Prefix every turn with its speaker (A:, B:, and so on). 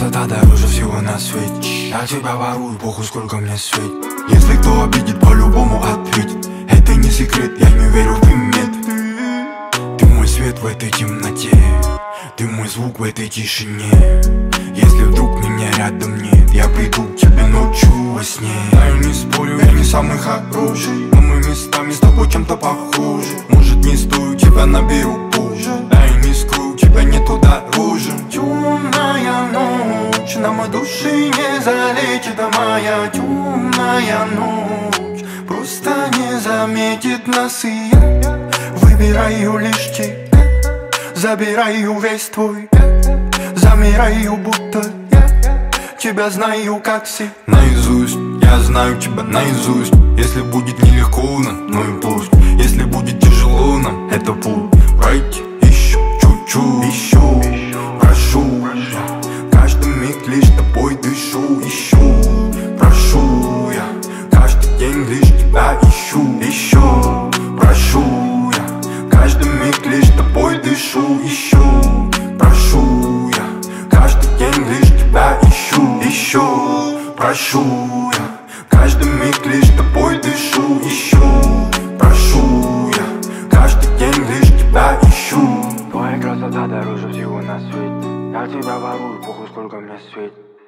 A: красота дороже всего на свете. Я тебя ворую, похуй сколько мне светит. Если кто обидит, по-любому ответит. Это не секрет, я не верю в примет. Ты мой свет в этой темноте, ты мой звук в этой тишине. Если вдруг меня рядом нет, я приду к тебе ночью во сне. Я не спорю, я не самый хороший, но мы местами с тобой чем-то похожи. Может, не стою, тебя наберу позже. Я не скрою, тебя нету дороже. Темная ночь, на моей душе не залечит, а моя темная ночь просто не заметит нас, и я выбираю лишь тебя. Забираю весь твой, замираю, будто я тебя знаю как все наизусть. Я знаю тебя наизусть. Если будет нелегко нам, ну и пусть. Если будет тяжело нам, это путь пройти еще чуть-чуть. Еще прошу, каждый миг лишь тобой дышу. Еще прошу я, каждый день лишь тебя ищу. Еще прошу я, каждый миг лишь тобой дышу. Еще прошу я, каждый день лишь тебя ищу. Еще прошу я, каждый миг лишь тобой дышу. Еще прошу я, каждый день лишь тебя ищу. Твоя красота дороже всего на свете. Я тебя ворую, похуй сколько мне светит.